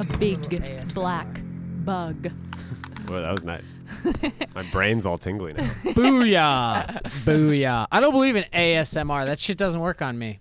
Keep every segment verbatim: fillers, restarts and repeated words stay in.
a big black bug. Well, that was nice. My brain's all tingly now. Booyah. Booyah. I don't believe in A S M R. That shit doesn't work on me.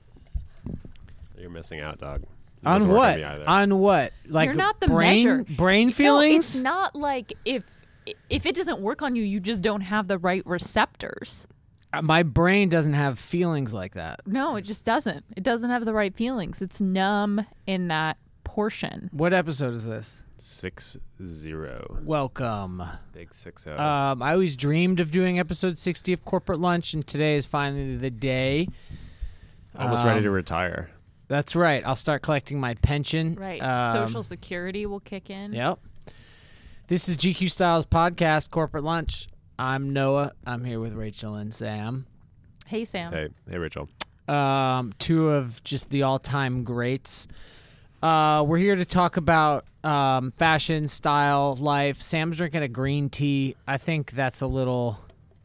You're missing out, dog. It On doesn't work what? On, me either. On what? Like You're not the brain, measure. brain feelings? No, it's not like if if it doesn't work on you, you just don't have the right receptors. Uh, My brain doesn't have feelings like that. No, it just doesn't. It doesn't have the right feelings. It's numb in that portion. What episode is this? Six zero. Welcome. Big six zero. Um, I always dreamed of doing episode sixty of Corporate Lunch, and today is finally the day. Almost um, ready to retire. That's right. I'll start collecting my pension. Right. Um, Social Security will kick in. Yep. This is G Q Styles Podcast, Corporate Lunch. I'm Noah. I'm here with Rachel and Sam. Hey, Sam. Hey, hey, Rachel. Um, two of just the all-time greats. Uh, we're here to talk about um, fashion, style, life. Sam's drinking a green tea. I think that's a little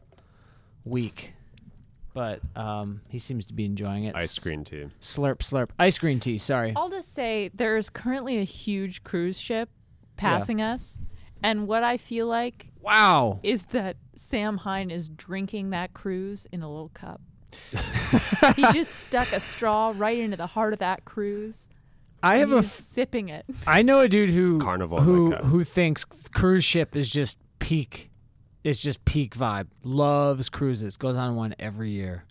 weak, but um, he seems to be enjoying it. Ice green tea. Slurp, slurp. Ice green tea, sorry. I'll just say there's currently a huge cruise ship passing us, and what I feel like Wow. is that Sam Hine is drinking that cruise in a little cup. He just stuck a straw right into the heart of that cruise. I have a He's f- sipping it. I know a dude who Carnival in who my cup. who thinks cruise ship is just peak. It's just peak vibe. Loves cruises. Goes on one every year.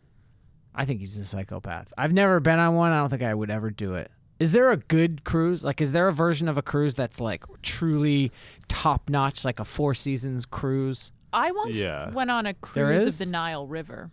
I think he's a psychopath. I've never been on one. I don't think I would ever do it. Is there a good cruise? Like, is there a version of a cruise that's like truly top notch, like a Four Seasons cruise? I once Yeah. went on a There cruise is? of the Nile River.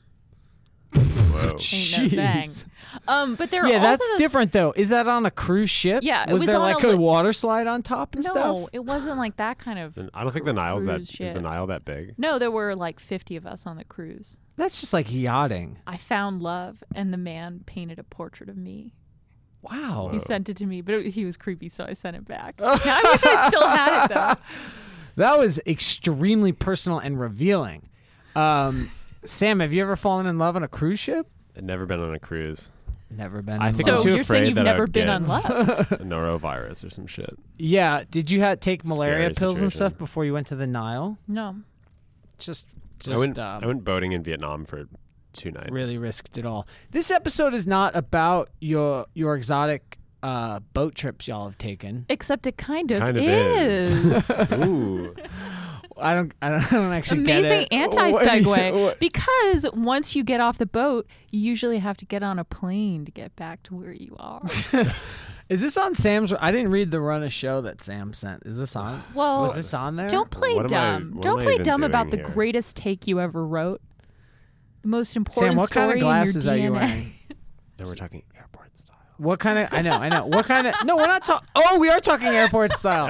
Whoa. Ain't no thing. Jeez. Um, but there are Yeah, also that's those- different though. Is that on a cruise ship? Yeah, it was, was there on like a a, li- water slide on top and No, stuff? it wasn't like that kind of. I don't think the Nile's that cruise is ship. the Nile that big. No, there were like fifty of us on the cruise. That's just like yachting. I found love, and the man painted a portrait of me. Wow. He sent it to me, but it, he was creepy, so I sent it back. I wish I still had it though. That was extremely personal and revealing. Um, Sam, have you ever fallen in love on a cruise ship? I've never been on a cruise. Never been. I in think love. I'm So too you're saying afraid you've that I never would been get- on love? A norovirus or some shit. Yeah. Did you ha- take malaria Scary pills and situation. stuff before you went to the Nile? No. Just, I just went. um, I went boating in Vietnam for two nights. really risked it all. This episode is not about your your exotic uh, boat trips y'all have taken. Except it kind of Kind of is. is. Ooh. I don't. I don't, I don't actually Amazing get it. anti-segue. What- what- Because once you get off the boat, you usually have to get on a plane to get back to where you are. Is this on Sam's? I didn't read the run of show that Sam sent. Is this on? Well, Was this on there? don't play What am I- dumb. what Don't am I play even dumb about the doing here? greatest take you ever wrote. The most important Sam, what kind of story glasses in are your you D N A. wearing? And we're talking airport style. What kind of? I know, I know. What kind of? No, we're not talking. Oh, we are talking airport style.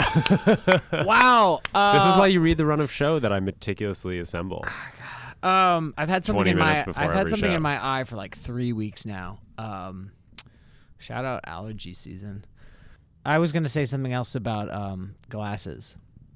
Wow. Uh, This is why you read the run of show that I meticulously assemble. Um, I've had something twenty in my. minutes before I've had every something show. in my eye for like three weeks now. Um, shout out allergy season. I was gonna say something else about um glasses,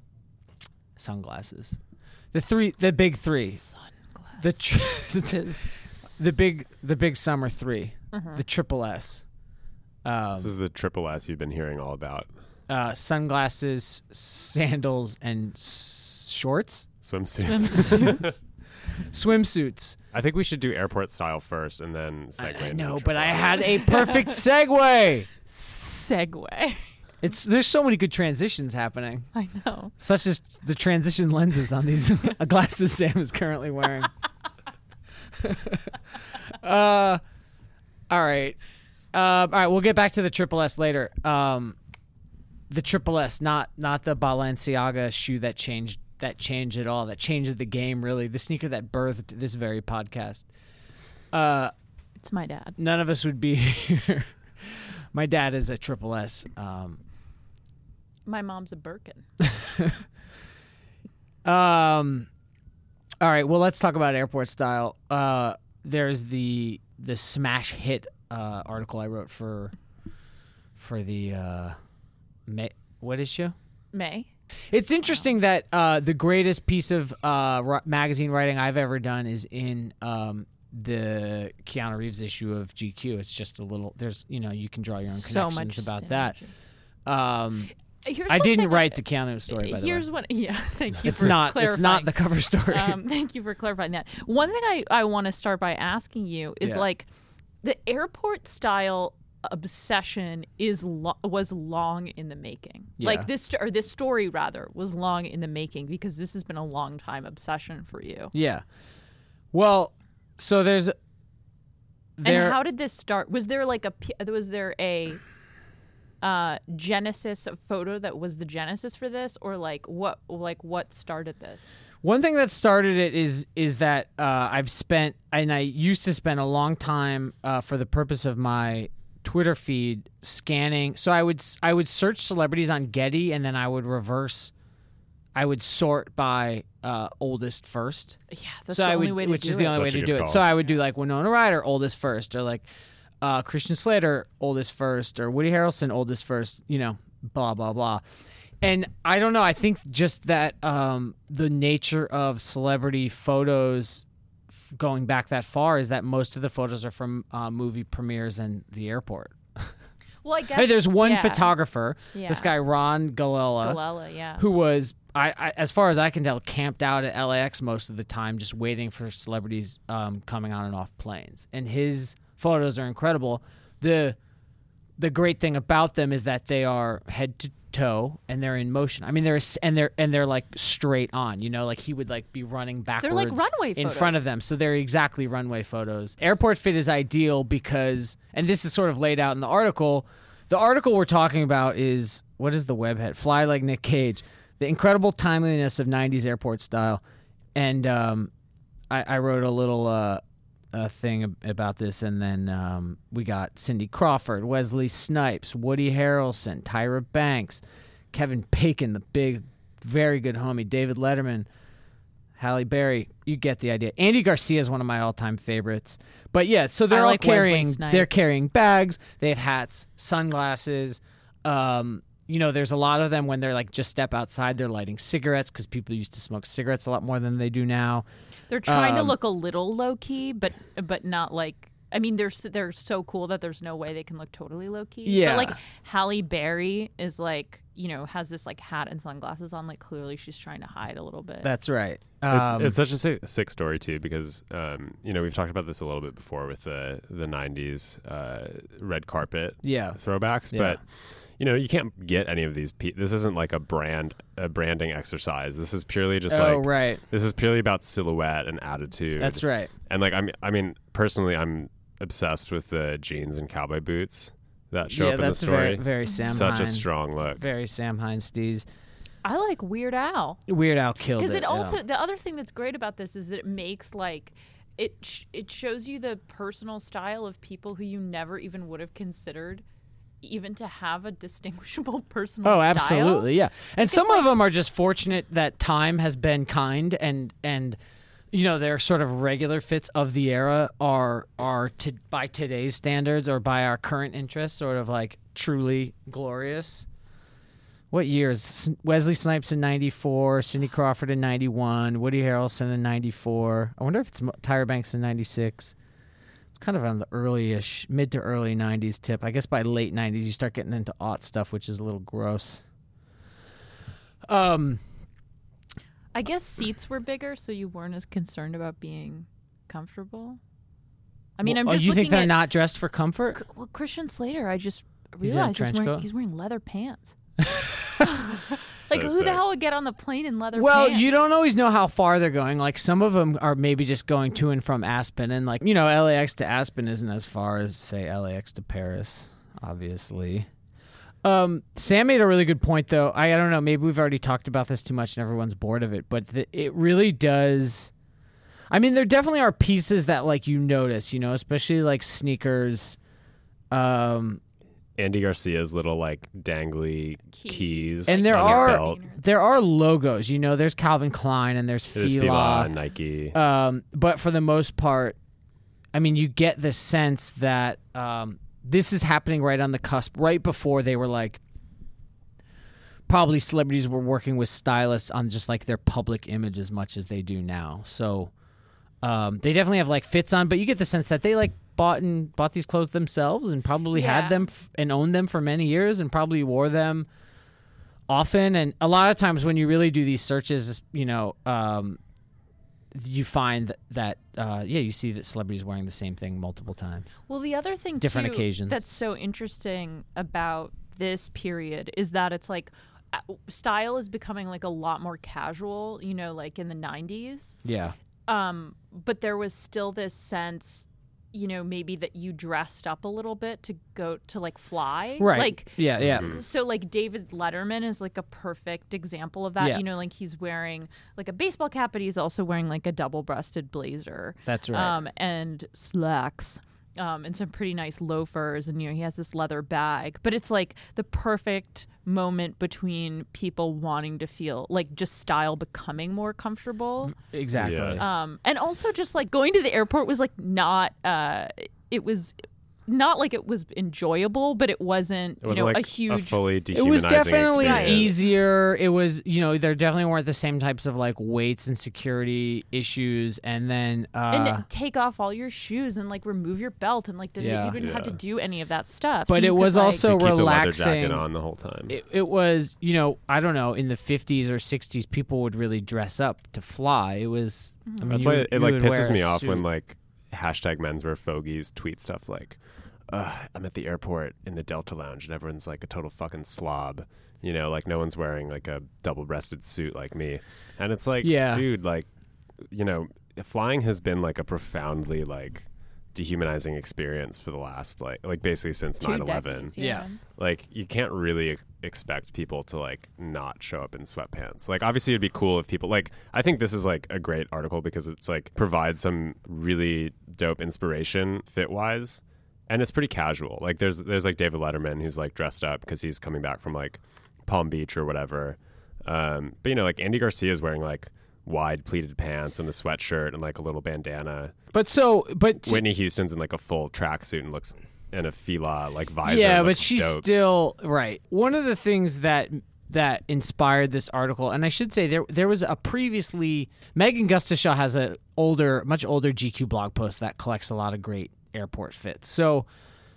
sunglasses, the three, the big three, the tr- the big, the big summer three, the triple S. Um, This is the triple S you've been hearing all about. uh, sunglasses, sandals, and s- shorts, Swimsuits. swimsuits. I think we should do airport style first and then segue. I, I into the know, triple but I S. had a perfect segue. Segue. It's there's so many good transitions happening, I know. such as the transition lenses on these glasses Sam is currently wearing. uh, all right, uh, all right. We'll get back to the triple S later. Um, the triple S, not not the Balenciaga shoe that changed that changed it all. That changed the game. Really, the sneaker that birthed this very podcast. Uh, It's my dad. none of us would be here. My dad is a triple S. Um, My mom's a Birkin. Um. All right. Well, let's talk about airport style. Uh, there's the the smash hit uh, article I wrote for for the uh, May, what issue? May. It's interesting that uh, the greatest piece of uh, ri- magazine writing I've ever done is in um, the Keanu Reeves issue of G Q. It's just a little. There's you know you can draw your own So connections much about that. synergy. Um, Here's I one didn't thing write the Keanu story, by the way. Here's what. Yeah, thank you. It's for not. clarifying. It's not the cover story. Um, thank you for clarifying that. One thing I, I want to start by asking you is Yeah. like the airport style obsession is lo- was long in the making. Yeah. Like this or this story rather was long in the making because this has been a long time obsession for you. Yeah. Well, so there's. There, And how did this start? Was there like a p- was there a uh, genesis of photo that was the genesis for this, or like what like what started this? One thing that started it is is that uh, I've spent and I used to spend a long time uh, for the purpose of my Twitter feed scanning. So I would I would search celebrities on Getty and then I would reverse. I would sort by uh, oldest first. Yeah, that's so the I only would, way to which do is it. the only way Such a to good do it. call. So I would do like Winona Ryder, oldest first, or like uh, Christian Slater, oldest first, or Woody Harrelson, oldest first. You know, blah blah blah. And I don't know. I think just that um, the nature of celebrity photos f- going back that far is that most of the photos are from uh, movie premieres and the airport. Well, I guess Hey, there's one yeah. photographer, Yeah. this guy Ron Galella, Galella, yeah. who was, I, I, as far as I can tell, camped out at L A X most of the time, just waiting for celebrities um, coming on and off planes. And his photos are incredible. The the great thing about them is that they are head to toe and they're in motion. I mean, they're and they're and they're like straight on. You know, like he would like be running backwards like runway in photos. front of them. So they're exactly runway photos. Airport Fit is ideal because, and this is sort of laid out in the article. The article we're talking about is, what is the web head? Fly Like Nick Cage. The incredible timeliness of nineties airport style. And um, I, I wrote a little uh, uh, thing ab- about this, and then um, we got Cindy Crawford, Wesley Snipes, Woody Harrelson, Tyra Banks, Kevin Bacon, the big, very good homie, David Letterman, Halle Berry. You get the idea. Andy Garcia is one of my all-time favorites. But yeah, so they're I all like Wesley carrying. Snipes. They're carrying bags. They have hats, sunglasses. Um, you know, there's a lot of them when they're like just step outside. They're lighting cigarettes because people used to smoke cigarettes a lot more than they do now. They're trying to Um, look a little low key, but but not like. I mean, they're s- they're so cool that there's no way they can look totally low key. Yeah. But like Halle Berry is like, you know, has this like hat and sunglasses on. Like clearly she's trying to hide a little bit. That's right. It's, Um, it's such a sick, sick story too, because um, you know we've talked about this a little bit before with the the nineties uh, red carpet yeah. throwbacks, Yeah. but you know you can't get any of these. Pe- this isn't like a brand a branding exercise. This is purely just Oh, like right. this is purely about silhouette and attitude. That's right. And like I mean, I mean personally, I'm obsessed with the jeans and cowboy boots that show yeah, up in the that's story. very, very Sam Such a Hines. strong look. Very Sam Hines steez. I like Weird Al. Weird Al killed it. Because it yeah. also the other thing that's great about this is that it makes like it sh- it shows you the personal style of people who you never even would have considered even to have a distinguishable personal Oh, style. absolutely, yeah. And It's some like- of them are just fortunate that time has been kind, and and you know their sort of regular fits of the era are are to, by today's standards or by our current interests, sort of like truly glorious. What years? S- Wesley Snipes in ninety-four, Cindy Crawford in ninety-one, Woody Harrelson in ninety-four. I wonder if it's Mo- Tyra Banks in ninety-six. It's kind of on the early-ish, mid to early nineties tip. I guess by late nineties you start getting into aught stuff, which is a little gross. Um, I guess seats were bigger, so you weren't as concerned about being comfortable. I mean, I'm well, just you looking think they're at not dressed for comfort? well, Christian Slater. I just He's in a realized he's, trench wearing coat? he's wearing leather pants. So Like who sick. the hell would get on the plane in leather Well, pants? you don't always know how far they're going. Like some of them are maybe just going to and from Aspen, and like you know, L A X to Aspen isn't as far as say L A X to Paris, obviously. Um, Sam made a really good point, though. I, I don't know. Maybe we've already talked about this too much, and everyone's bored of it. But the, it really does. I mean, there definitely are pieces that like you notice, you know, especially like sneakers. Um, Andy Garcia's little like dangly Key. keys, and there on his are belt. there are logos, you know. There's Calvin Klein and there's There's Fila. Fila and Nike. Um, but for the most part, I mean, you get the sense that um, this is happening right on the cusp, right before they were like, probably celebrities were working with stylists on just like their public image as much as they do now. So Um, they definitely have like fits on, but you get the sense that they like bought and bought these clothes themselves and probably Yeah. had them f- and owned them for many years and probably wore them often. And a lot of times when you really do these searches, you know, um, you find that, that uh, yeah, you see that celebrities wearing the same thing multiple times. Well, the other thing Different too occasions. that's so interesting about this period is that it's like uh, style is becoming like a lot more casual, you know, like in the nineties. Yeah. Um, but there was still this sense, you know, maybe that you dressed up a little bit to go to like fly. Right. Like, yeah, yeah. so like David Letterman is like a perfect example of that. Yeah. You know, like he's wearing like a baseball cap, but he's also wearing like a double-breasted blazer. That's right. Um, and slacks. Um, and some pretty nice loafers, and you know he has this leather bag. But it's like the perfect moment between people wanting to feel like just style becoming more comfortable. Exactly. Yeah. Um, and also just like going to the airport was like not. Uh, it was not like it was enjoyable, but it wasn't. It You wasn't know, like a huge. fully It dehumanizing was definitely experience. easier. It was, you know, there definitely weren't the same types of like weights and security issues. And then, uh, and take off all your shoes and like remove your belt and like did Yeah. you didn't have to Yeah. do any of that stuff. But So it you could, was like- also You keep the leather relaxing. jacket on the whole time. It, it was, you know, I don't know, in the fifties or sixties, people would really dress up to fly. It was, I mean, That's you why would- it, it you like would wear pisses a me off suit. when like hashtag men's wear fogies tweet stuff like, Ugh, I'm at the airport in the Delta Lounge and everyone's like a total fucking slob. You know, like no one's wearing like a double-breasted suit like me. And it's like, Yeah. dude, like, you know, flying has been like a profoundly like dehumanizing experience for the last like like basically since two nine eleven. decades, Yeah. Like you can't really ex- expect people to like not show up in sweatpants. Like obviously it'd be cool if people like I think this is like a great article because it's like provides some really dope inspiration fit wise. And it's pretty casual. Like there's there's like David Letterman who's like dressed up because he's coming back from like Palm Beach or whatever. Um, but you know, like Andy Garcia is wearing like wide pleated pants and a sweatshirt and like a little bandana. But so, but t- Whitney Houston's in like a full tracksuit and looks in a Fila like visor. yeah, and but looks she's dope. still right. One of the things that that inspired this article, and I should say there there was a previously Megan Gustashaw has a older, much older G Q blog post that collects a lot of great airport fits. So,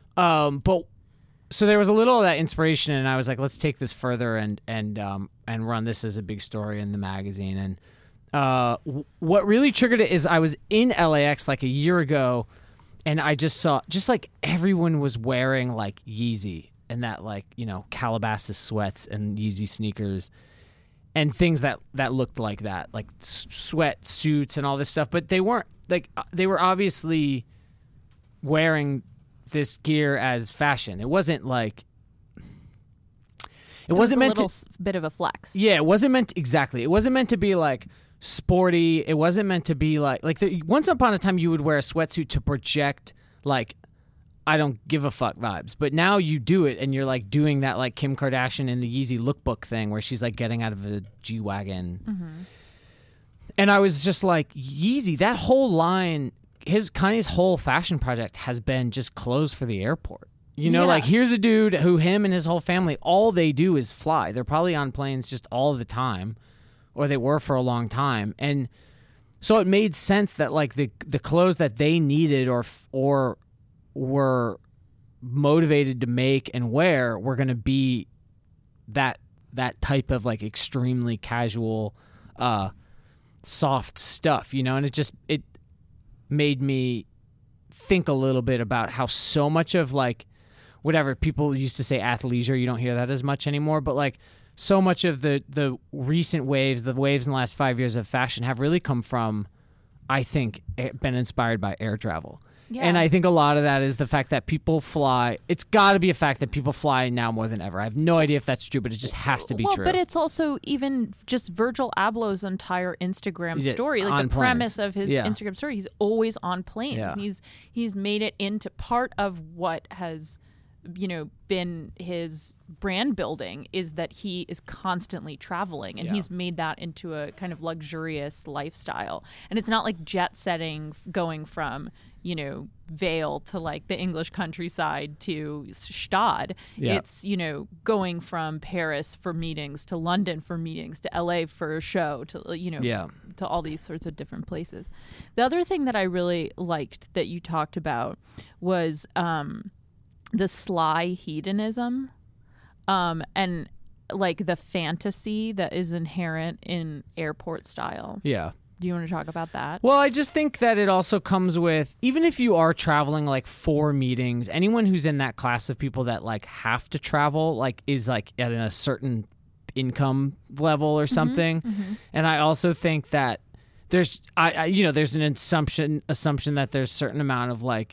um, but so there was a little of that inspiration, and I was like, let's take this further and and um and run this as a big story in the magazine. And uh, w- what really triggered it is I was in L A X like a year ago. And I just saw, just like everyone was wearing like Yeezy and that like, you know, Calabasas sweats and Yeezy sneakers and things that, that looked like that, like s- sweat suits and all this stuff. But they weren't like, uh, they were obviously wearing this gear as fashion. It wasn't like, it, It was wasn't a meant little to, s- bit of a flex. yeah, it wasn't meant to, exactly. It wasn't meant to be like sporty. It wasn't meant to be like like the, once upon a time you would wear a sweatsuit to project like I don't give a fuck vibes. But now you do it and you're like doing that like Kim Kardashian in the Yeezy lookbook thing where she's like getting out of a G-Wagon. Mm-hmm. And I was just like, Yeezy, that whole line, his Kanye's whole fashion project has been just clothes for the airport. You know, Yeah. like here's a dude who him and his whole family, all they do is fly. They're probably on planes just all the time, or they were for a long time. And so it made sense that like the the clothes that they needed or or were motivated to make and wear were going to be that that type of like extremely casual, uh, soft stuff, you know. And it just it made me think a little bit about how so much of like whatever people used to say athleisure, you don't hear that as much anymore, but like so much of the the recent waves, the waves in the last five years of fashion have really come from, I think, eh, been inspired by air travel. Yeah. And I think a lot of that is the fact that people fly. It's got to be a fact that people fly now more than ever. I have no idea if that's true, but it just has to be well, true. but it's also even just Virgil Abloh's entire Instagram Yeah, story, like on the planes. premise of his Yeah. Instagram story. He's always on planes. Yeah. He's he's made it into part of what has, you know, been his brand building is that he is constantly traveling, and Yeah. he's made that into a kind of luxurious lifestyle. And it's not like jet setting, going from, you know, Vale to like the English countryside to Stade. Yeah. It's, you know, going from Paris for meetings to London for meetings to L A for a show to, you know, Yeah. to all these sorts of different places. The other thing that I really liked that you talked about was um, the sly hedonism um, and like the fantasy that is inherent in airport style. Yeah. Do you want to talk about that? Well, I just think that it also comes with, even if you are traveling like for meetings, anyone who's in that class of people that like have to travel, like is like at a certain income level or something. Mm-hmm. And I also think that there's, I, I, you know, there's an assumption, assumption that there's a certain amount of like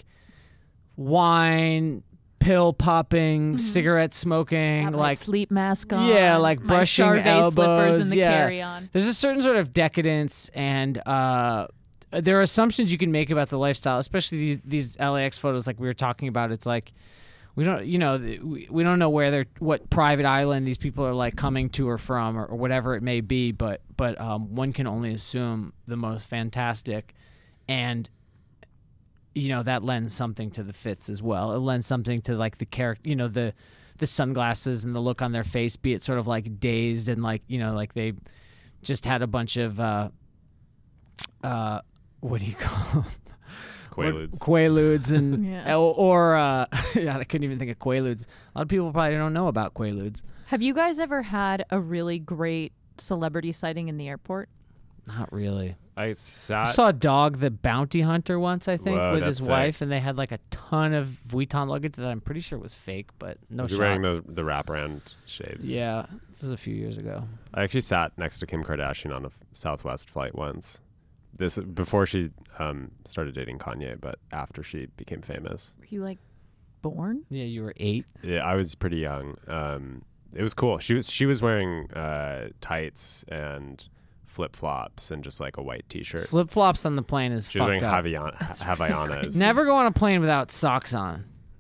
wine, pill popping, Mm-hmm. cigarette smoking, Got my like sleep mask on. yeah, like my brushing Charvet elbows, slippers in the yeah. carry-on. There's a certain sort of decadence, and uh, there are assumptions you can make about the lifestyle, especially these these L A X photos, like we were talking about. It's like we don't, you know, we, we don't know where they're, what private island these people are like coming to or from, or, or whatever it may be. But but um, one can only assume the most fantastic, and you know that lends something to the fits as well. It lends something to like the character, you know, the the sunglasses and the look on their face, be it sort of like dazed and like, you know, like they just had a bunch of uh uh what do you call them? Quaaludes. Quaaludes and Yeah. or, or uh yeah, I couldn't even think of Quaaludes. A lot of people probably don't know about Quaaludes. Have you guys ever had a really great celebrity sighting in the airport? Not really. I I sat. saw a dog, the bounty hunter, once, I think, Whoa, with his that's wife, sick. and they had like a ton of Vuitton luggage that I'm pretty sure was fake, but no was shots. he wearing the the wraparound shades? Yeah, this was a few years ago. I actually sat next to Kim Kardashian on a f- Southwest flight once. This before she um, started dating Kanye, but after she became famous. Were you like born? Yeah, you were eight. Yeah, I was pretty young. Um, it was cool. She was she was wearing uh, tights and flip flops and just like a white T-shirt. Flip flops on the plane is She was wearing fucked up. Havian- Havaianas. Never go on a plane without socks on.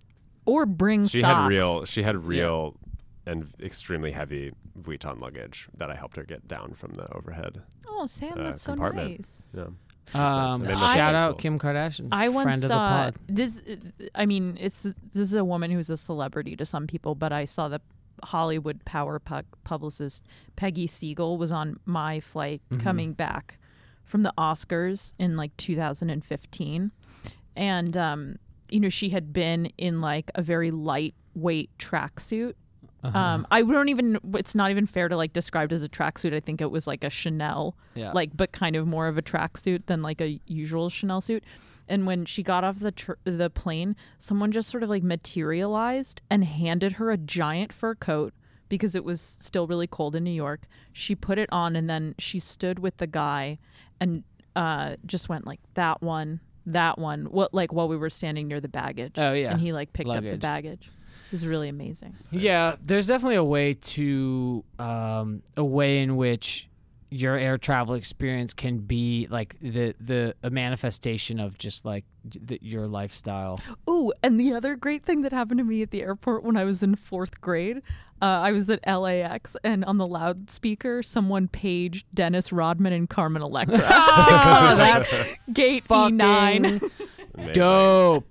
Or bring She socks? had real. She had real and extremely heavy Vuitton luggage that I helped her get down from the overhead. Oh, Sam, uh, that's so compartment. nice. Yeah. Um, I mean, that's shout out cool. Kim Kardashian, I once friend of the saw pod. this. I mean, it's this is a woman who's a celebrity to some people, but I saw the Hollywood power pu- publicist Peggy Siegel was on my flight Mhm. coming back from the Oscars in like two thousand fifteen, and um, you know, she had been in like a very lightweight tracksuit. Uh-huh. Um, I don't even. It's not even fair to like describe it as a tracksuit. I think it was like a Chanel, yeah. like, but kind of more of a tracksuit than like a usual Chanel suit. And when she got off the tr- the plane, someone just sort of like materialized and handed her a giant fur coat because it was still really cold in New York. She put it on and then she stood with the guy and uh, just went like that one, that one. What like while we were standing near the baggage. Oh, yeah. and he like picked up the Luggage. baggage. It was really amazing. Yeah, there's definitely a way to um, a way in which your air travel experience can be like the the a manifestation of just like the, your lifestyle. Ooh, and the other great thing that happened to me at the airport when I was in fourth grade, uh, I was at L A X, and on the loudspeaker, someone paged Dennis Rodman and Carmen Electra. Oh, that's Gate E nine. fucking Amazing. dope.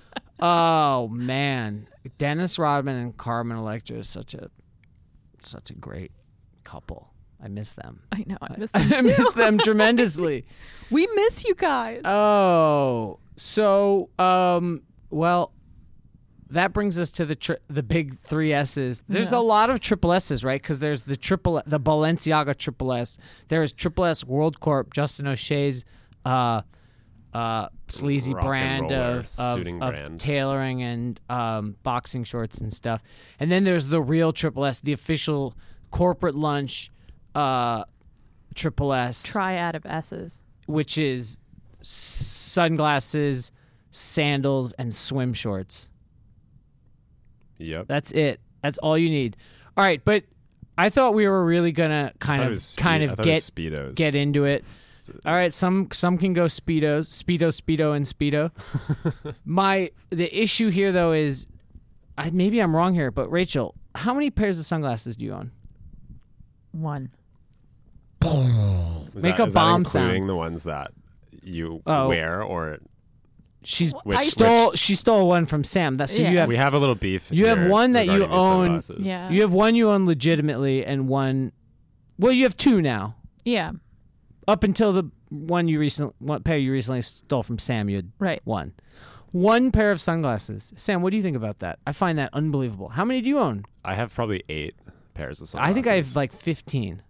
Oh man, Dennis Rodman and Carmen Electra is such a such a great couple. I miss them. I know, I miss them I miss them tremendously. We miss you guys. Oh, so um, well, that brings us to the tri- the big three S's. There's Yeah. a lot of triple S's, right? Because there's the triple the Balenciaga triple S. There is triple S World Corp, Justin O'Shea's uh, uh, sleazy Rock and brand roller of of, suiting of brand. tailoring and um, boxing shorts and stuff. And then there's the real triple S, the official corporate lunch uh, triple S. Triad of S's. Which is sunglasses, sandals, and swim shorts. Yep. That's it. That's all you need. All right, but I thought we were really gonna kind I thought it of was spe- kind I of thought it get was Speedos. get into it. All right, some some can go speedos, speedo, speedo, and speedo. My the issue here though is, I, maybe I'm wrong here, but Rachel, how many pairs of sunglasses do you own? One. Was Make that, a is bomb that including sound. the ones that you Oh. wear, or She's Which- stole. She stole one from Sam. That so Yeah. you have We have a little beef. You have here one that you regarding these own- sunglasses. Yeah. you have one you own legitimately and one. Well, you have two now. Yeah. Up until the one you recently, one pair you recently stole from Sam, you had Right. one. One pair of sunglasses. Sam, what do you think about that? I find that unbelievable. How many do you own? I have probably eight pairs of sunglasses. I think I have like fifteen.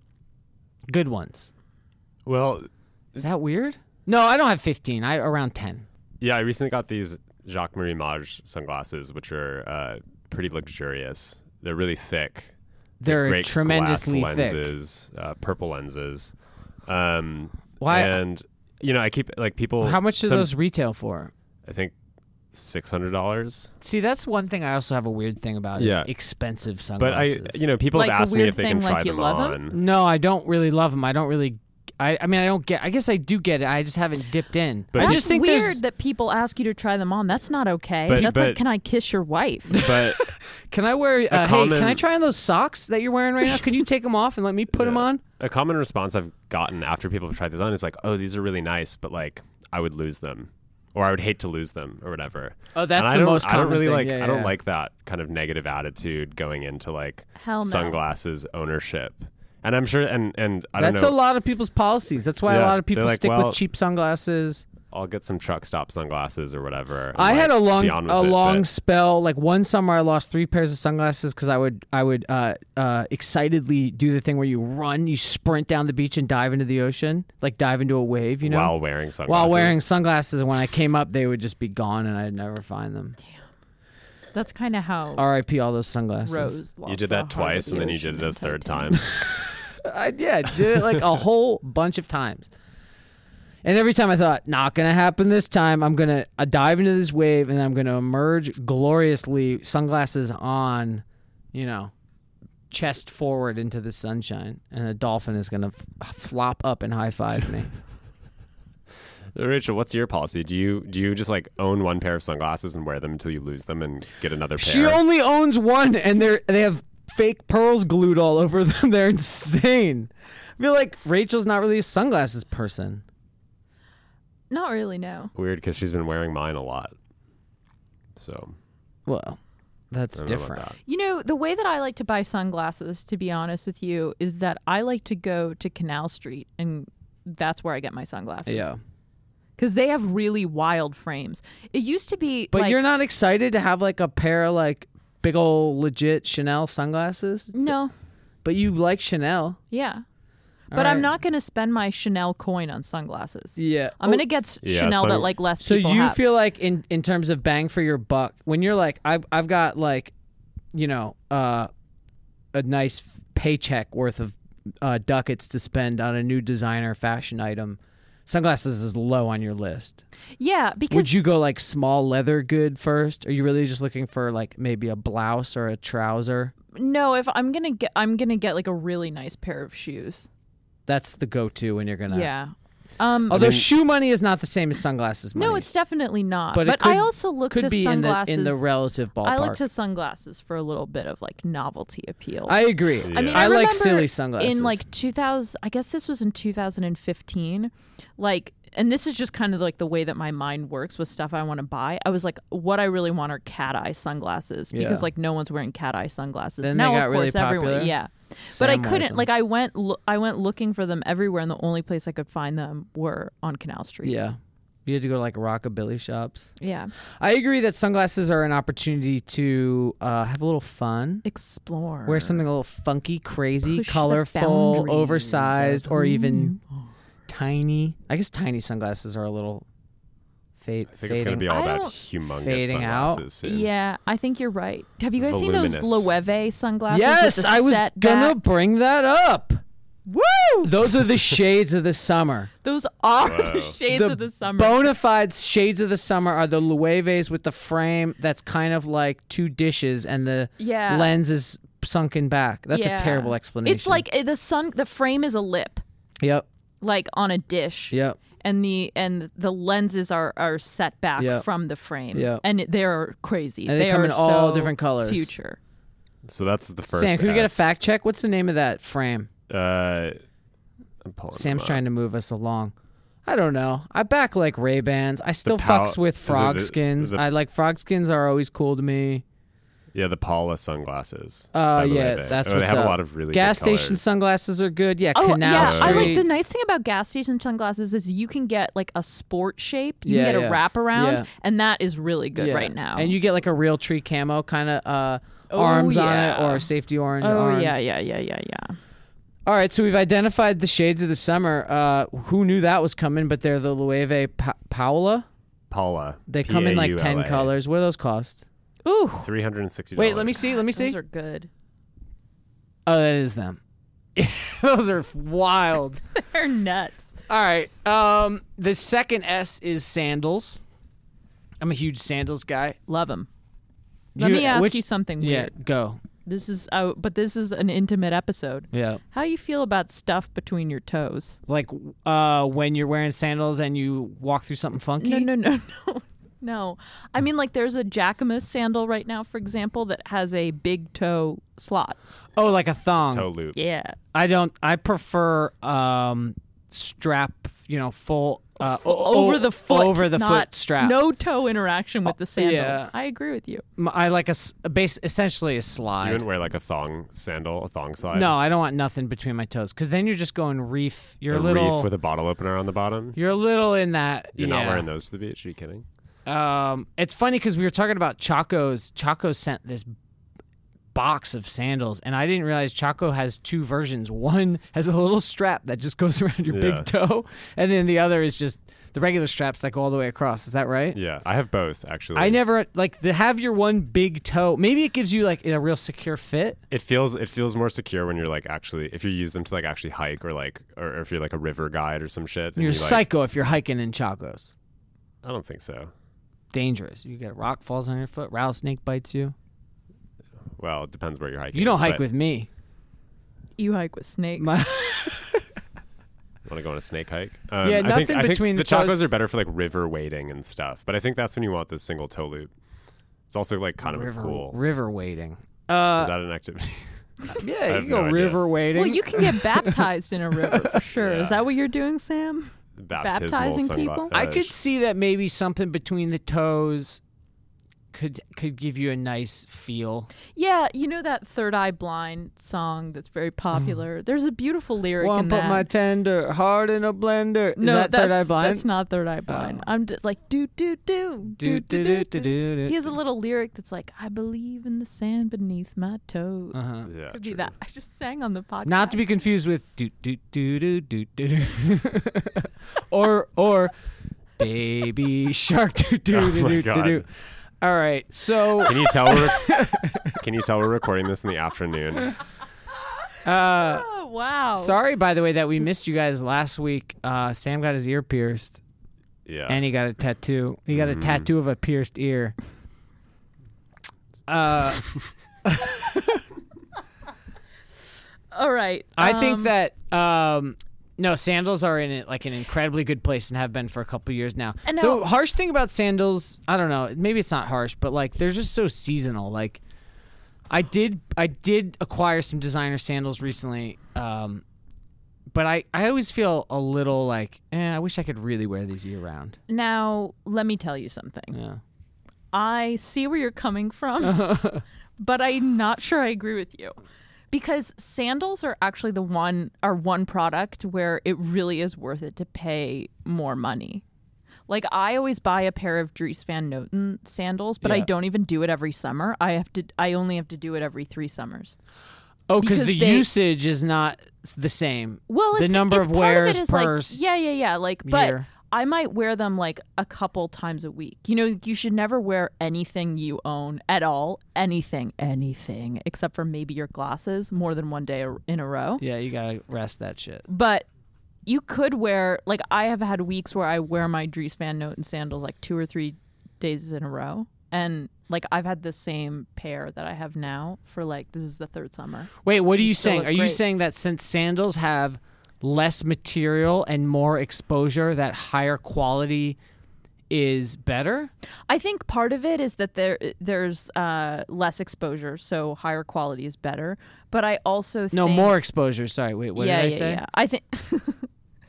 Good ones. Well, Is that weird? No, I don't have fifteen. I around ten. yeah, I recently got these Jacques Marie Mage sunglasses, which are uh, pretty luxurious. They're really thick. They have They're great tremendously glass thick. lenses, uh, purple lenses. Um, Why? And you know, I keep like people. How much do some- those retail for? I think six hundred dollars. See, that's one thing I also have a weird thing about Yeah. is expensive But sunglasses. I, you know, people Like have a asked me weird if they thing, can try like you them love on. 'em? No, I don't really love them. I don't really. I, I mean, I don't get. I guess I do get it. I just haven't dipped in. But I That's just think weird there's. that people ask you to try them on. That's not okay. But- That's but- like, can I kiss your wife? But Can I wear? Uh, hey, common- can I try on those socks that you're wearing right now? Can you take them off and let me put them Yeah. on? a common response I've gotten after people have tried these on is like, "Oh, these are really nice, but like, I would lose them, or I would hate to lose them, or whatever." Oh, that's And I the don't- most I don't common really thing. like. Yeah, I don't yeah. like that kind of negative attitude going into like Hell no. sunglasses ownership. And I'm sure, and and I That's don't know. a lot of people's policies. That's why a Yeah, lot of people they're like, stick well- with cheap sunglasses. I'll get some truck stop sunglasses or whatever. and, I had like, a long be on with a it, long but- spell. Like one summer, I lost three pairs of sunglasses because I would I would uh, uh, excitedly do the thing where you run, you sprint down the beach and dive into the ocean, like dive into a wave. You know, while wearing sunglasses. while wearing sunglasses. And when I came up, they would just be gone, and I'd never find them. That's kind of how R I P all those sunglasses. Rose lost You did the that heart twice, of and the then you ocean did it a in third Titanic. time. I, yeah, I did it like a whole bunch of times. And every time I thought, not going to happen this time, I'm going to uh, dive into this wave and I'm going to emerge gloriously, sunglasses on, you know, chest forward into the sunshine. And a dolphin is going to f- flop up and high five me. Rachel, what's your policy? Do you do you just like own one pair of sunglasses and wear them until you lose them and get another pair? She only owns one and they're, they have fake pearls glued all over them. They're insane. I feel like Rachel's not really a sunglasses person. Not really, no. Weird because she's been wearing mine a lot. So Well, that's I don't know about different. that. You know, the way that I like to buy sunglasses, to be honest with you, is that I like to go to Canal Street, and that's where I get my sunglasses. Yeah. Because they have really wild frames. It used to be But like, you're not excited to have like a pair of like big old legit Chanel sunglasses? No. But you like Chanel. Yeah. All But I'm right. not going to spend my Chanel coin on sunglasses. Yeah. I'm going to get s- Yeah, Chanel sun- that like less So people you have. feel like in in terms of bang for your buck, when you're like I've I've got like, you know, uh, a nice paycheck worth of uh, ducats to spend on a new designer fashion item, sunglasses is low on your list. Yeah, because Would you go like small leather good first? Are you really just looking for like maybe a blouse or a trouser? no, if I'm going to get I'm going to get like a really nice pair of shoes. That's the go-to when you're gonna. Yeah. Um Although mean- shoe money is not the same as sunglasses money. no, it's definitely not. But But, it could- I also look could to be in the sunglasses in the relative ballpark. I look to sunglasses for a little bit of like novelty appeal. I agree. Yeah. I mean, I I, like remember silly sunglasses. in like two thousand. I guess this was in two thousand fifteen. Like, and this is just kind of like the way that my mind works with stuff I want to buy. I was like, what I really want are cat eye sunglasses because Yeah. like no one's wearing cat eye sunglasses Then they now. got of really course, everyone, popular? yeah. Sam but I wears couldn't. them. Like, I went, lo- I went looking for them everywhere, and the only place I could find them were on Canal Street. Yeah. You had to go to like rockabilly shops. Yeah. I agree that sunglasses are an opportunity to uh, have a little fun. Explore. Wear something a little funky, crazy, Push the colorful, boundaries oversized, of or who even tiny. I guess tiny sunglasses are a little fade, I think fading. it's going to be all I about don't- humongous fading out. sunglasses soon. Yeah, I think you're right. Have you guys seen those Voluminous. Loewe sunglasses? Yes, with the I was set gonna back? bring that up. Woo! Those are the shades of the summer. Those are the Whoa. shades The of the summer. Bona fide shades of the summer are the Loewe's with the frame that's kind of like two dishes and the Yeah. lens is sunken back. That's Yeah. a terrible explanation. It's like uh, the sun. The frame is a lip, Yep, like on a dish. yep. And the and the lenses are, are set back Yep. from the frame. Yep. And it- they're crazy. And they come are in all so different colors. Future. So that's the first. Sam, can we get a S. fact check? What's the name of that frame? Uh, I'm pulling Sam's them trying up. to move us along. I don't know. I back like Ray Bans. I still Pow- fucks with is it frog the- skins. the- I like frog skins are always cool to me. Yeah, the Paula sunglasses. Uh, by yeah, Loewe. that's oh, They what's have up. a lot of really Gas good station colors. sunglasses are good. Yeah, Oh Canal yeah, Street. I like the nice thing about gas station sunglasses is you can get like a sport shape, you Yeah, can get yeah. a wraparound, Yeah. and that is really good Yeah. right now. And you get like a real tree camo kind of uh, Oh, arms on it yeah. or safety orange oh arms. yeah, yeah, yeah, yeah, yeah. All right, so we've identified the shades of the summer. Uh, who knew that was coming? But they're the Loewe pa- Paula. Paula. They come in like ten P A U L A. colors. What do those cost? Ooh, three hundred sixty dollars. Wait, let me see. Let me see. those are good. Oh, that is them. Those are wild. They're nuts. All right. Um, the second S is sandals. I'm a huge sandals guy. Love them. Let You- me ask which- you something Yeah, weird. go. This is, uh, but this is an intimate episode. Yeah. How you feel about stuff between your toes? Like uh, when you're wearing sandals and you walk through something funky. No, no, no, no, no. I mean, like, there's a Jacquemus sandal right now, for example, that has a big toe slot. Oh, like a thong. toe loop. Yeah. I don't. I prefer um, strap. You know, full uh, F- over the foot, over the not- foot strap. No toe interaction with the sandal. yeah. I agree with you. M- I like a, s- a base, essentially a You slide. wouldn't wear like a thong sandal, a thong slide? No, I don't want nothing between my toes because then you're just going reef. You're a a little. reef with a bottle opener on the bottom. You're a little in that. You're yeah. not wearing those to the beach? Are you kidding? Um, it's funny because we were talking about Chaco's. Chaco sent this box of sandals, and I didn't realize Chaco has two versions. One has a little strap that just goes around your Yeah. big toe, and then the other is just the regular straps that go all the way across. Is that right? Yeah, I have both actually. I never like to have your one big toe. Maybe it gives you like a real secure fit. It feels it feels more secure when you're like actually if you use them to like actually hike or like or, or if you're like a river guide or some shit. and You're you, like, psycho if you're hiking in Chacos. I don't think so. Dangerous. You get a rock falls on your foot. Rattlesnake bites you. Well, it depends where you're hiking. You don't hike but with me. You hike with snakes. My- Want to go on a snake hike? Um, Yeah, I think, nothing I think between the the toes- chacos are better for like river wading and stuff. But I think that's when you want the single toe loop. It's also like kind river, of cool. river wading. Uh, Is that an activity? yeah, I you have can go no idea. river wading. well, you can get baptized in a river for sure. Yeah. Is that what you're doing, Sam? Baptismal Baptizing sungla- people? I uh, could sh- see that maybe something between the toes could could give you a nice feel. Yeah, you know that Third Eye Blind song that's very popular. There's a beautiful lyric One in put that. my tender heart in a blender. Is no, that that's, Third Eye Blind? that's not Third Eye Blind. Oh. I'm d- like do do do Do, do do, do do, do. do, do. He has a little lyric that's like, "I believe in the sand beneath my toes." Uh-huh. Yeah, Could be true. that. I just sang on the podcast. Not to be confused with do do do do do do do, or or baby shark do do Oh do my do do God. do. All right, so Can you tell we're Can you tell we're recording this in the afternoon? uh, Oh wow! sorry by the way that we missed you guys last week. Uh, Sam got his ear pierced. Yeah. And he got a tattoo. He got a Mhm. tattoo of a pierced ear. Uh, All right. I think um, that um, no sandals are in it like an incredibly good place and have been for a couple years now. And the now- harsh thing about sandals, I don't know. Maybe it's not harsh, but like they're just so seasonal. Like I did, I did acquire some designer sandals recently. Um, but I, I always feel a little like, eh, I wish I could really wear these year round. Now, let me tell you something. Yeah. I see where you're coming from, but I'm not sure I agree with you. Because sandals are actually the one are one product where it really is worth it to pay more money. Like I always buy a pair of Dries Van Noten sandals, but I Yeah. don't even do it every summer. I have to I only have to do it every three summers. Oh, because Because the they- usage is not the same. Well, The it's, number it's of part wears of it is per like, yeah, yeah, yeah. Like, but year. I might wear them like a couple times a week. You know, you should never wear anything you own at all, anything, anything, except for maybe your glasses, more than one day a- in a row. Yeah, you gotta rest that shit. But you could wear, like, I have had weeks where I wear my Dries Van Noten sandals like two or three days in a row, and like I've had the same pair that I have now for like this is the third summer. Wait, what are You you still saying? look Are you great. saying that since sandals have less material and more exposure, that higher quality is better? I think part of it is that there there's uh, less exposure, so higher quality is better. But I also think No, more exposure. Sorry, wait, what yeah, did I yeah, say? yeah. I think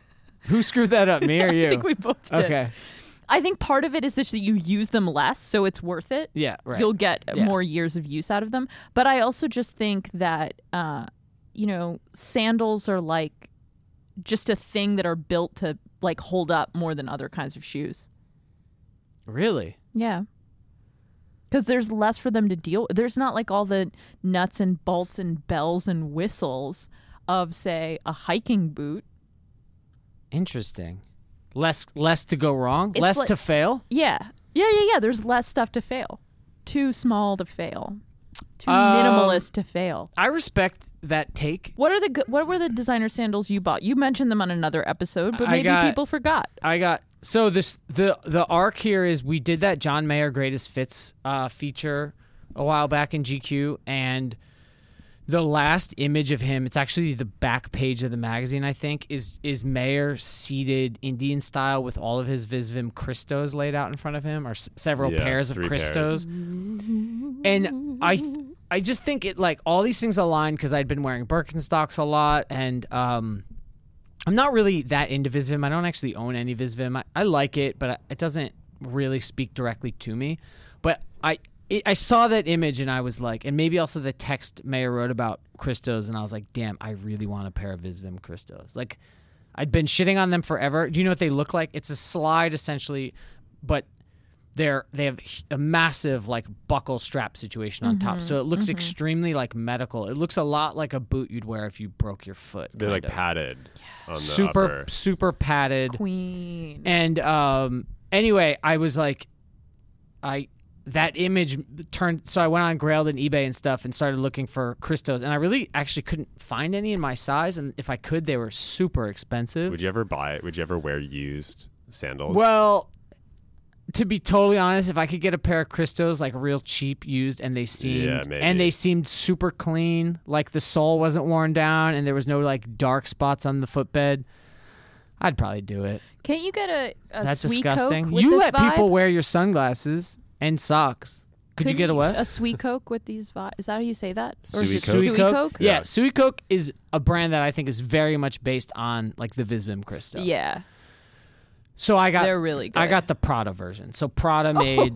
Who screwed that up, me or you? I think we both did. Okay. I think part of it is just that you use them less, so it's worth it. Yeah, right. You'll get Yeah. more years of use out of them. But I also just think that, uh, you know, sandals are like just a thing that are built to like hold up more than other kinds of shoes. Really? Yeah. Because there's less for them to deal with. There's not like all the nuts and bolts and bells and whistles of, say, a hiking boot. Interesting. Less less to go wrong? It's less like- to fail? Yeah. Yeah, yeah, yeah. There's less stuff to fail. Too small to fail. Too Um, minimalist to fail. I respect that take. What are the go- what were the designer sandals you bought? You mentioned them on another episode, but I maybe got- people forgot. I got so this the the arc here is we did that John Mayer greatest fits uh, feature a while back in G Q, and the last image of him, it's actually the back page of the magazine, I think, is is Mayer seated Indian style with all of his Visvim Christos laid out in front of him, or s- several Yeah, pairs of three Christos. And I th- I just think it like all these things align because I'd been wearing Birkenstocks a lot, and um, I'm not really that into Visvim. I don't actually own any Visvim. I, I like it, but it doesn't really speak directly to me. But I it, I saw that image and I was like, and maybe also the text Mayer wrote about Christos, and I was like, damn, I really want a pair of Visvim Christos. Like, I'd been shitting on them forever. Do you know what they look like? It's a slide essentially, but they're they have a massive like buckle strap situation on top, so it looks extremely like medical. It looks a lot like a boot you'd wear if you broke your foot. They're kind like of. padded on the super upper. super padded. Queen. And um, anyway, I was like, I that image turned. So I went on Grailed and eBay and stuff and started looking for Christos, and I really actually couldn't find any in my size. And if I could, they were super expensive. Would you ever buy? Would you ever wear used sandals? Well, to be totally honest, if I could get a pair of Christos like real cheap used, and they seemed Yeah, maybe. and they seemed super clean, like the sole wasn't worn down, and there was no like dark spots on the footbed, I'd probably do it. Can't you get a, a Is that sweet disgusting? Coke with You this let vibe? people wear your sunglasses and socks. Could you Couldn't get a what? A sweet Coke with these vibes? Is that how you say that? Or Suey is it Coke? Suey Coke? Yeah, Yeah. Suey Coke is a brand that I think is very much based on like the Visvim Christo. Yeah. So I got They're really good. I got the Prada version. So Prada made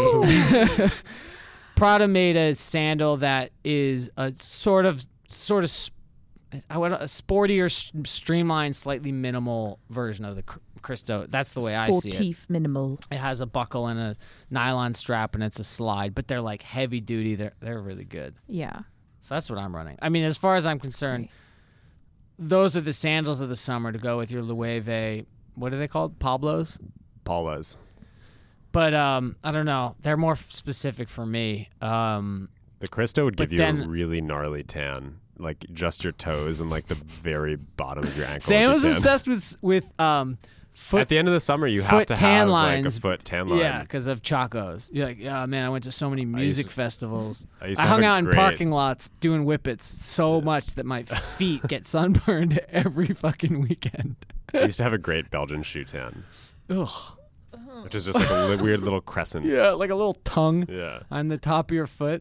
a Prada made a sandal that is a sort of sort of sp- I would a sportier, s- streamlined, slightly minimal version of the Cr- Christo. That's the way I see it. Sportif minimal. It has a buckle and a nylon strap, and it's a slide, but they're like heavy duty. They're they're really good. Yeah. So that's what I'm running. I mean, as far as I'm concerned, Right. those are the sandals of the summer to go with your Loewe. What are they called? Pablos. Paula's. But um, I don't know. They're more f- specific for me. Um, The Christo would But give you then- a really gnarly tan, like just your toes and like the very bottom of your ankle. Sam would was be tan. obsessed with with um, foot. At the end of the summer, you have foot to tan have lines. like a foot tan line. Yeah, because of Chacos. You're like, oh man, I went to so many music to- festivals. I used I to hung have a out in great- parking lots doing whippets so much that my feet get sunburned every fucking weekend. I used to have a great Belgian shoe tan, Ugh. which is just like a li- weird little crescent. Yeah, like a little tongue Yeah. on the top of your foot.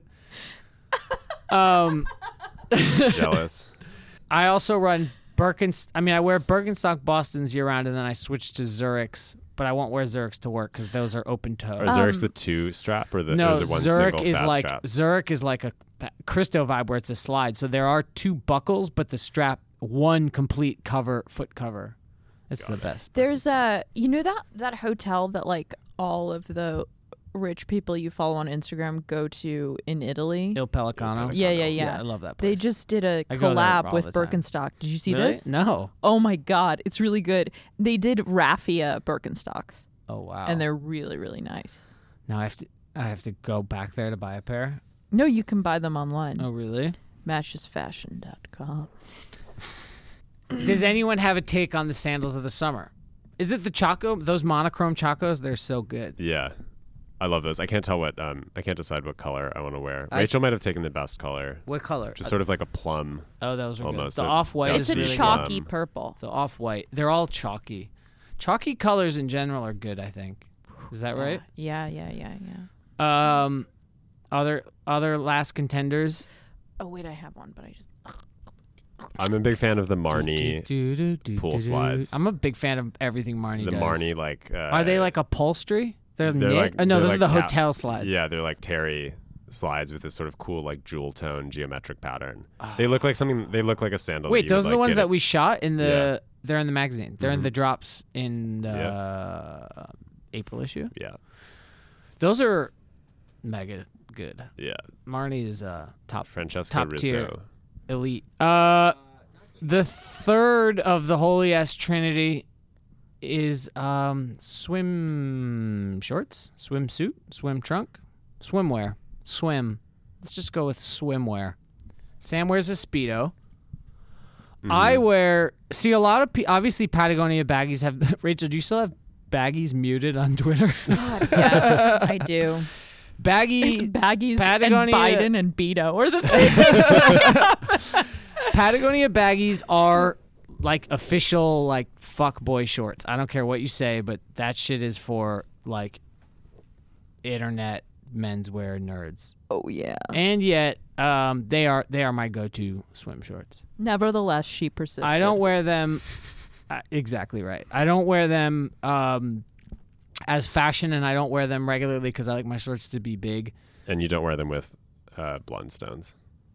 Um, Jealous. I also run Birkenst. I mean, I wear Birkenstock Bostons year round, and then I switch to Zurichs. But I won't wear Zurichs to work because those are open toe. Are Zurich's the two strap or the Um, no, or is it one Zurich single is fat like strap? Zurich is like a Christo vibe where it's a slide. So there are two buckles, but the strap one complete cover foot cover. It's the best. There's a, you know that that hotel that like all of the rich people you follow on Instagram go to in Italy. Il Pelicano. Yeah, yeah, yeah. I love that place. They just did a I go there collab all with the time. Birkenstock. Did you see Really? this? No. Oh my god, it's really good. They did raffia Birkenstocks, Oh wow. and they're really really nice. now I have to I have to go back there to buy a pair. No, you can buy them online. Oh really? matches fashion dot com. Does anyone have a take on the sandals of the summer? Is it the Chaco? Those monochrome Chacos? They're so good. Yeah. I love those. I can't tell what um I can't decide what color I want to wear. I- Rachel might have taken the best color. What color? Just sort of like a plum. Oh, those are almost. good. The They're off white It's is a really chalky Um, purple. good. The off white. They're all chalky. Chalky colors in general are good. I think. Is that right? Yeah, yeah, yeah, yeah. Um, other other last contenders. Oh wait, I have one, but I just I'm a big fan of the Marnie. Do, do, do, pool do, do. slides. I'm a big fan of everything Marnie The does. Marnie, like. Uh, Are they like upholstery? They're, They're knit? like- oh, no, they're those like are the ta- hotel slides. Yeah, they're like Terry slides with this sort of cool, like jewel tone geometric pattern. They look like something. They look like a sandal. Wait, that you those would, are the like, ones get that at- we shot in the. Yeah. They're in the magazine. They're in Mhm. the drops in the Yeah. uh, April issue. Yeah, Those are mega good. yeah. Marnie is uh, top Francesca top Rizzo. tier. elite. Uh, the third of the Holy S Trinity is um swim shorts, swimsuit, swim trunk, swimwear, swim. Let's just go with swimwear. Sam wears a Speedo. Mhm. I wear. See, a lot of pe- obviously Patagonia baggies have. Rachel, do you still have baggies muted on Twitter? God, yes, I do. Baggy It's baggies Patagonia- and Biden and Beto or the thing. Patagonia baggies are like official like fuck boy shorts. I don't care what you say, but that shit is for like internet menswear nerds. Oh yeah. And yet, um, they are they are my go-to swim shorts. Nevertheless, she persisted. I don't wear them. Uh, exactly right. I don't wear them um, as fashion, and I don't wear them regularly because I like my shorts to be big. And you don't wear them with uh, Blundstones.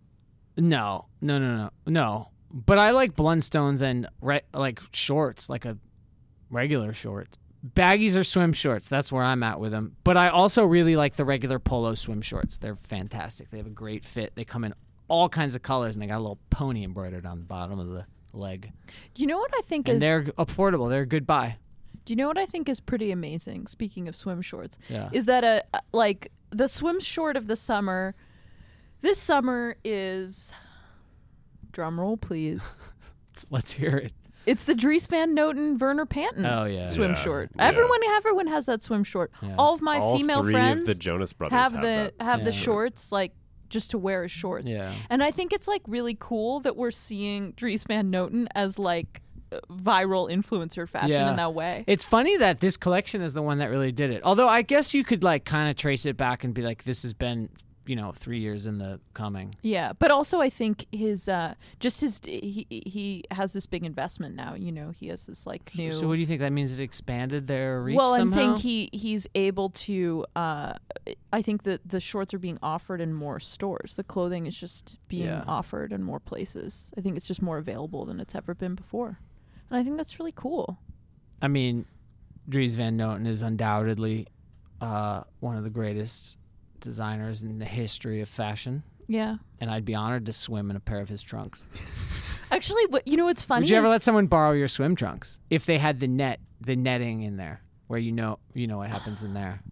No, no, no, no, no. But I like Blundstones and re- like shorts, like a regular short. Baggies or swim shorts. That's where I'm at with them. But I also really like the regular polo swim shorts. They're fantastic. They have a great fit. They come in all kinds of colors, and they got a little pony embroidered on the bottom of the leg. Do you know what I think And is? they're affordable. They're a good buy. Do you know what I think is pretty amazing? Speaking of swim shorts, Yeah. is that a like the swim short of the summer? This summer is, drum roll please. Let's hear it. It's the Dries Van Noten Werner Panton Oh, yeah. swim Yeah, short. yeah. Everyone, everyone has that swim short. Yeah. All of my All female three friends of the Jonas Brothers have have, the that. have the Yeah. shorts like just to wear as shorts. Yeah. And I think it's like really cool that we're seeing Dries Van Noten as like uh, viral influencer fashion Yeah. in that way. It's funny that this collection is the one that really did it. Although I guess you could like kind of trace it back and be like, this has been, you know, three years in the coming. Yeah, but also I think his uh just his he he has this big investment now. You know, he has this like new. So what do you think that means? It expanded their reach well, I'm somehow? saying he he's able to. Uh, I think that the shorts are being offered in more stores. The clothing is just being Yeah. offered in more places. I think it's just more available than it's ever been before, and I think that's really cool. I mean, Dries Van Noten is undoubtedly uh, one of the greatest designers in the history of fashion, Yeah. and I'd be honored to swim in a pair of his trunks. Actually, what you know, what's funny. Would you ever is- let someone borrow your swim trunks if they had the net, the netting in there, where you know you know what happens in there?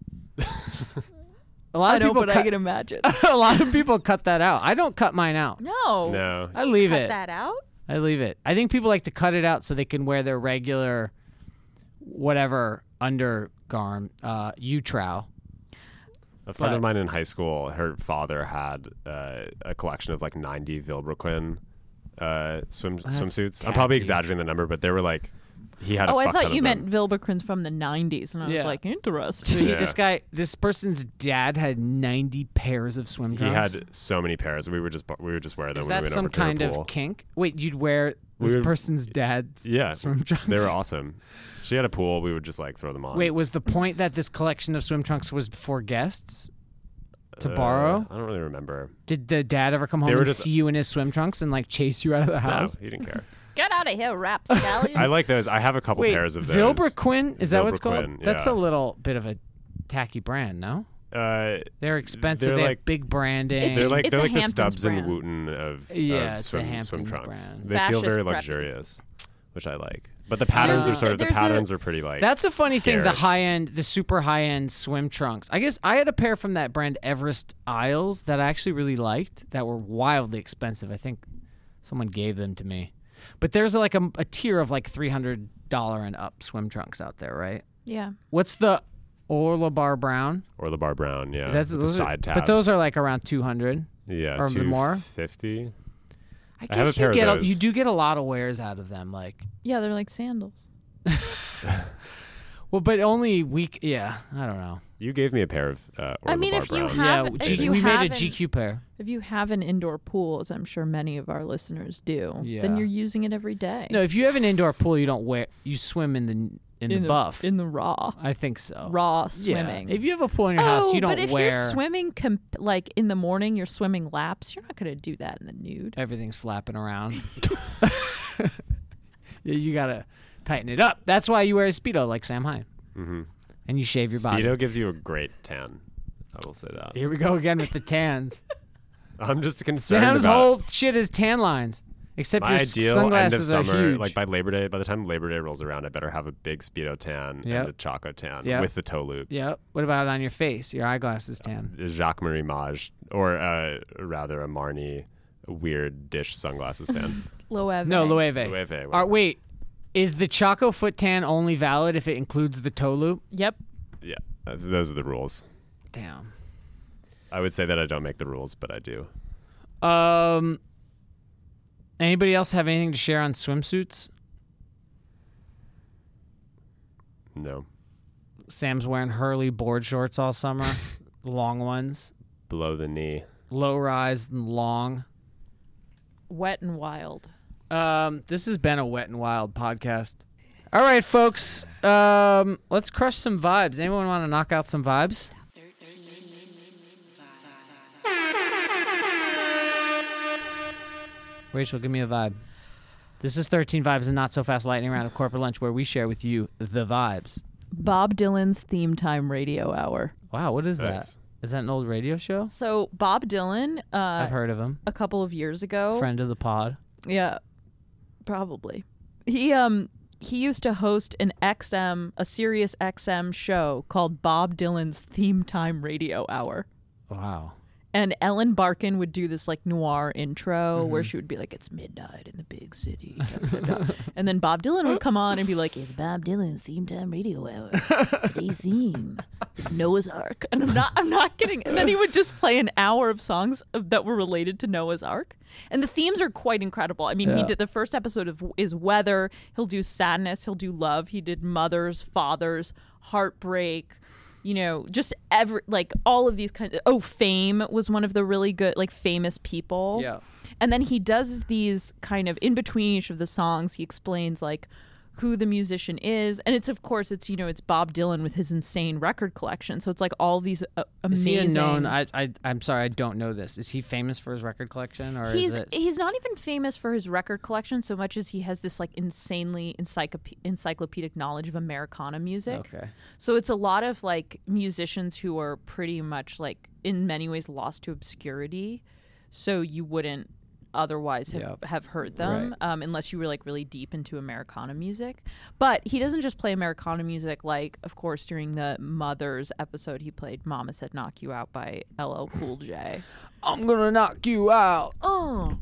A lot I of know, people but I cut, can imagine. a lot of people cut that out. I don't cut mine out. No. No. I leave Cut it. that out. I leave it. I think people like to cut it out so they can wear their regular, whatever undergarment, uh, U-trow. A friend But- of mine in high school, her father had uh, a collection of like ninety Vilebrequin uh, swim That's swimsuits. I'm probably tacky. exaggerating the number, but they were like, he had a Oh, I fuck thought ton you of meant them. Vilebrequins from the nineties, and I was Yeah. like, So interesting. he, Yeah. this guy, this person's dad had ninety pairs of swim He trunks. had so many pairs. We would just we would just wear them Is when that we went some over to kind the of pool. kink? Wait, you'd wear We this would- person's dad's Yeah, swim trunks? They were awesome. She had a pool. We would just like throw them on. Wait, was the point that this collection of swim trunks was for guests to Uh, borrow? I don't really remember. Did the dad ever come home They were and just- see you in his swim trunks and like chase you out of the house? No, he didn't care. Get out of here, rapscallion. I like those. I have a couple Wait, pairs of those. Vilebrequin? Is that what it's called? Vilebrequin, That's yeah. a little bit of a tacky brand, no? Uh, They're expensive. They're they like- have big branding. It's- they're like it's they're a like the Hamptons Stubbs brand. and Wooten of, Yeah, of it's a swim, swim Hamptons trunks. brand. They feel Fascist very preppy. luxurious, which I like. But the patterns There's are sort a- of the there's a- patterns are pretty like. That's a funny thing. The garish. high end, the super high end swim trunks. I guess I had a pair from that brand Everest Isles that I actually really liked. That were wildly expensive. I think someone gave them to me. But there's like a, a tier of like three hundred dollar and up swim trunks out there, right? yeah. What's the Orla Bar Brown? or the Bar Brown, yeah. That's with the those are- side tabs. But those are like around two hundred. yeah, or the more? fifty. I I have guess a pair you of get a, those. you do get a lot of wears out of them. Like, Yeah, they're like sandals. Well, but only week. Yeah, I don't know. You gave me a pair of uh, I Orla mean, Bar if you Brown. have- yeah, if G- you we made a haven't- G Q pair. If you have an indoor pool, as I'm sure many of our listeners do, Yeah. then you're using it every day. No, if you have an indoor pool, you don't wear. You swim in the in, the buff. in the raw, I think so. raw Yeah. swimming. If you have a pool in your oh, house, you don't but if wear. you're swimming comp- like in the morning, you're swimming laps. You're not going to do that in the nude. Everything's flapping around. Yeah, you gotta tighten it up. That's why you wear a Speedo like Sam Hine, Mm-hmm. and you shave your body. Speedo gives you a great tan. I will say that. Here we go again with the tans. I'm just concerned Sam's about whole shit is tan lines. Except my your ideal sunglasses end of are summer. huge. Like by Labor Day, by the time Labor Day rolls around, I better have a big Speedo tan Yep. and a Choco tan Yep. with the toe loop. Yep. What about on your face? Your eyeglasses tan. Jacques Marie Mage, or uh, rather a Marnie weird dish sunglasses tan. Loewe. No, Loewe. Loewe, Are, whatever. wait, is the Choco foot tan only valid if it includes the toe loop? Yep. Yeah, uh, those are the rules. Damn. I would say that I don't make the rules, but I do. Um. Anybody else have anything to share on swimsuits? No. Sam's wearing Hurley board shorts all summer, long ones, Below the knee. low rise and long. Wet and wild. Um, this has been a Wet and Wild podcast. All right, folks. Um, let's crush some vibes. Anyone want to knock out some vibes? Rachel, give me a vibe. This is thirteen Vibes and Not So Fast Lightning Round of Corporate Lunch, where we share with you the vibes. Bob Dylan's Theme Time Radio Hour. Wow, what is Nice. that? Is that an old radio show? So Bob Dylan, uh, I've heard of him. a couple of years ago. Friend of the pod. Yeah, probably. He um he used to host an X M, a Sirius X M show called Bob Dylan's Theme Time Radio Hour. Wow. And Ellen Barkin would do this like noir intro Mm-hmm. where she would be like, "It's midnight in the big city," da, da, da. And then Bob Dylan would come on and be like, "It's Bob Dylan's Theme Time Radio Hour. Today's theme is Noah's Ark." And I'm not, I'm not kidding. And then he would just play an hour of songs of, that were related to Noah's Ark. And the themes are quite incredible. I mean, he Yeah. did the first episode of is weather. He'll do sadness. He'll do love. He did mothers, fathers, heartbreak. You know, just every like all of these kinds of, oh, fame was one of the really good like famous people. Yeah. And then he does these kind of in between each of the songs, he explains like who the musician is, and it's of course it's you know it's Bob Dylan with his insane record collection. So it's like all these uh, Is amazing. he a known? I, I, I'm sorry, I don't know this. Is he famous for his record collection, or He's is it? he's not even famous for his record collection so much as he has this like insanely encyclop- encyclopedic knowledge of Americana music. Okay. So it's a lot of like musicians who are pretty much like in many ways lost to obscurity. So you wouldn't otherwise have, Yep. have heard them Right. um, unless you were like really deep into Americana music. But he doesn't just play Americana music. Like, of course, during the Mothers episode, he played Mama Said Knock You Out by L L Cool J. I'm gonna knock you out. Oh.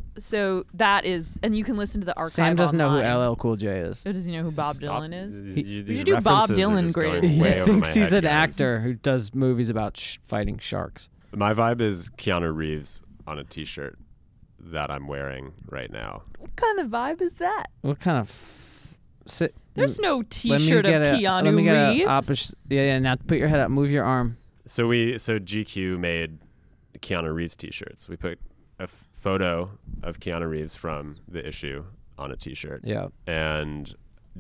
So that is, and you can listen to the archive Sam doesn't know who online. L L Cool J is. So does he know who Bob Stop. Dylan is? These- He- you- we these should do Bob references are Dylan just going greatest way hits. over thinks my he's head, an guys. actor who does movies about sh- fighting sharks. My vibe is Keanu Reeves on a T-shirt that I'm wearing right now. What kind of vibe is that? What kind of? F- sit, There's no let me T-shirt of get a- Keanu let me get a Reeves. opposite- yeah, yeah. Now put your head up. Move your arm. So we so G Q made Keanu Reeves T-shirts. We put a f- photo of Keanu Reeves from the issue on a T-shirt, Yeah. and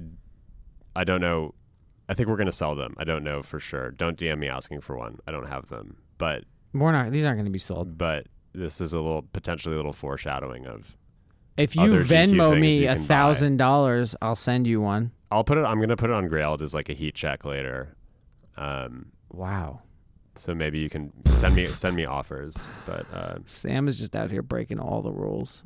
I don't know. I think we're gonna sell them. I don't know for sure. Don't D M me asking for one. I don't have them, but We're not. These aren't going to be sold. but this is a little potentially a little foreshadowing of. If you Other G Q Venmo things me you a can buy. thousand dollars, I'll send you one. I'll put it. I'm gonna put it on Grailed as like a heat check later. Um, Wow. so maybe you can send me send me offers. But uh, Sam is just out here breaking all the rules.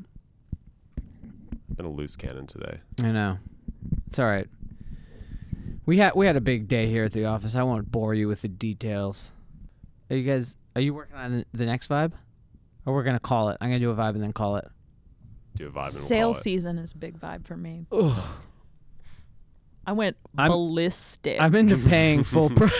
I've been a loose cannon today. I know. It's all right. We had we had a big day here at the office. I won't bore you with the details. Are you guys? Are you working on the next vibe? Or we're gonna call it? I'm gonna do a vibe and then call it. Do a vibe and we'll Sale call it. season is a big vibe for me. Ugh. I went I'm- ballistic. I'm into paying full price.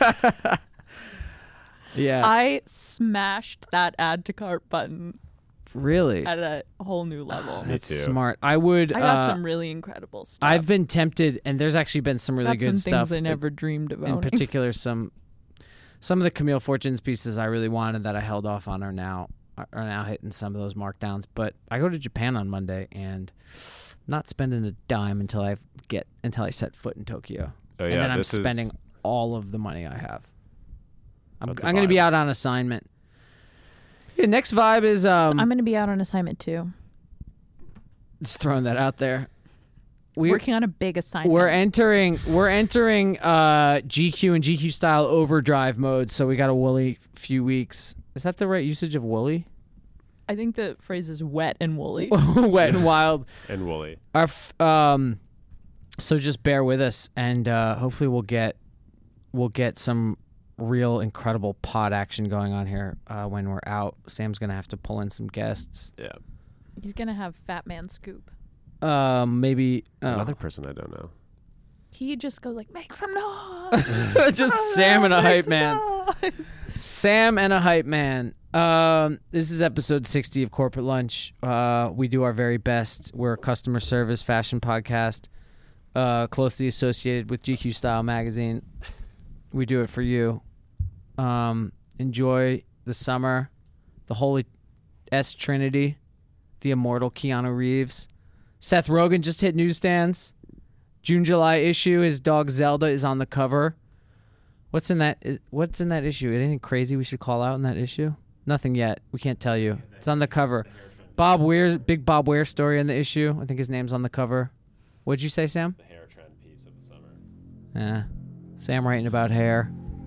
Yeah. I smashed that add to cart button Really? at a whole new level. Me That's too. smart. I would. I got uh, some really incredible stuff. I've been tempted, and there's actually been some really got good some stuff. things I never dreamed of in owning. particular, some some of the Camille Fortunes pieces I really wanted that I held off on are now are now hitting some of those markdowns. But I go to Japan on Monday, and I'm not spending a dime until I get until I set foot in Tokyo, Oh yeah, and then I'm this spending is all of the money I have. I'm, That's a I'm going to be vibe. out on assignment. Yeah, next vibe is um. I'm going to be out on assignment too. just throwing that out there. We're, Working on a big assignment. We're entering we're entering uh, G Q and G Q style overdrive mode, so we got a woolly few weeks. Is that the right usage of woolly? I think the phrase is wet and woolly. Wet and wild. and woolly. Our f- um, so just bear with us, and uh, hopefully we'll get we'll get some real incredible pod action going on here uh, when we're out. Sam's gonna have to pull in some guests. Yeah. He's going to have Fat Man Scoop. Um, maybe uh, Another person I don't know. He just goes like, make some noise. just Sam and a Make hype some man. noise. Sam and a hype man. Um, this is episode sixty of Corporate Lunch. Uh, we do our very best. We're a customer service fashion podcast, uh, closely associated with G Q Style Magazine. We do it for you. Um, enjoy the summer, the holy S Trinity, the immortal Keanu Reeves. Seth Rogen just hit newsstands. June, July issue. His dog Zelda is on the cover. What's in that? Is, what's in that issue? Anything crazy we should call out in that issue? Nothing yet. We can't tell you. It's on the cover. Bob Weir's big Bob Weir story in the issue. I think his name's on the cover. What'd you say, Sam? The hair trend piece of the summer. Yeah. Sam writing about hair.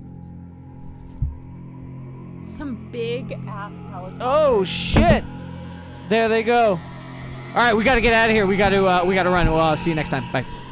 Some big ass helicopter. Oh shit! There they go. All right, we got to get out of here. We got to uh, we got to run. Well, I'll see you next time. Bye.